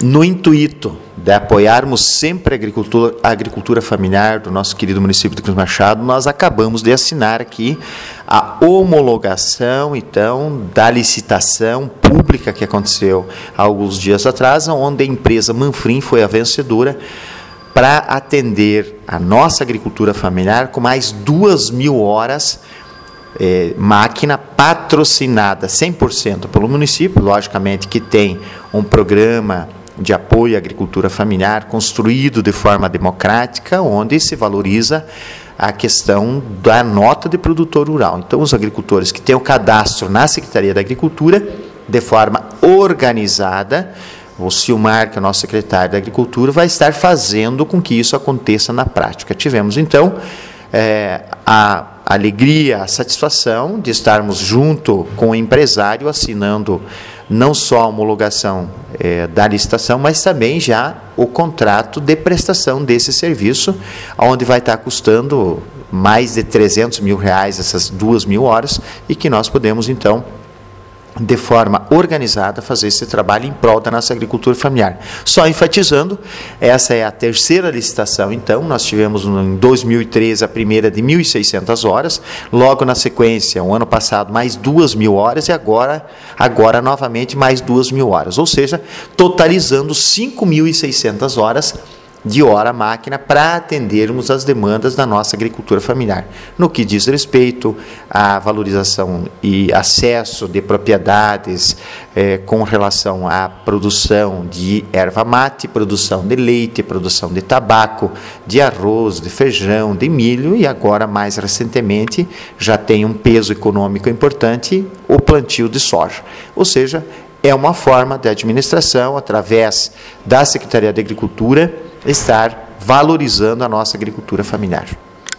no intuito de apoiarmos sempre a agricultura familiar do nosso querido município de Cruz Machado, nós acabamos de assinar aqui a homologação, então, da licitação pública que aconteceu há alguns dias atrás, onde a empresa Manfrim foi a vencedora para atender a nossa agricultura familiar com mais 2.000 horas máquina patrocinada 100% pelo município, logicamente que tem um programa de apoio à agricultura familiar construído de forma democrática, onde se valoriza a questão da nota de produtor rural. Então, os agricultores que têm o cadastro na Secretaria da Agricultura, de forma organizada, o Silmar, que é o nosso secretário da Agricultura, vai estar fazendo com que isso aconteça na prática. Tivemos, então, a alegria, a satisfação de estarmos junto com o empresário assinando não só a homologação da licitação, mas também já o contrato de prestação desse serviço, onde vai estar custando mais de R$300 mil essas 2.000 horas, e que nós podemos, então, de forma organizada, fazer esse trabalho em prol da nossa agricultura familiar. Só enfatizando, essa é a terceira licitação, então, nós tivemos em 2013 a primeira de 1.600 horas, logo na sequência, o ano passado, mais 2.000 horas, e agora novamente mais 2.000 horas, ou seja, totalizando 5.600 horas de hora máquina para atendermos as demandas da nossa agricultura familiar. No que diz respeito à valorização e acesso de propriedades com relação à produção de erva mate, produção de leite, produção de tabaco, de arroz, de feijão, de milho, e agora, mais recentemente, já tem um peso econômico importante, o plantio de soja. Ou seja, é uma forma de administração, através da Secretaria da Agricultura, estar valorizando a nossa agricultura familiar.